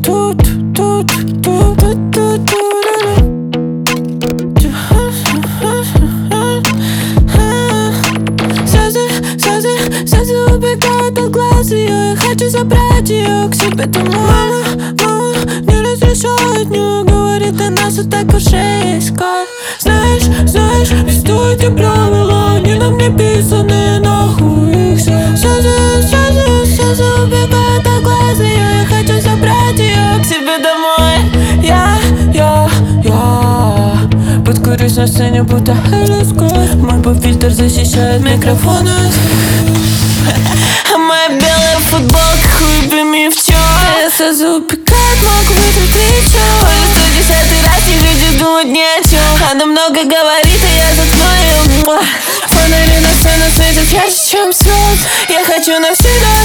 Слезы убегают от глаз ее. Я хочу забрать ее к себе домой. Мама не разрешает, не говорит, она все так уже искать. Знаешь, существуют эти правила, они нам не писаны, нахуй их все. Слезы убегают от глаз ее. Я хочу забрать ее к себе домой. Я подкурюсь на сцене, будто Хэллоуин. Мой поп-фильтр защищает микрофоны. А моя белая футболка хуй пойми в чем. Слезы убегают, могу выдать кричу. Уже 110-й раз не хочу думать ни о чем. Она много говорит, а я заткну ее. Фонари на сцену светят ярче, чем свет. Я хочу навсегда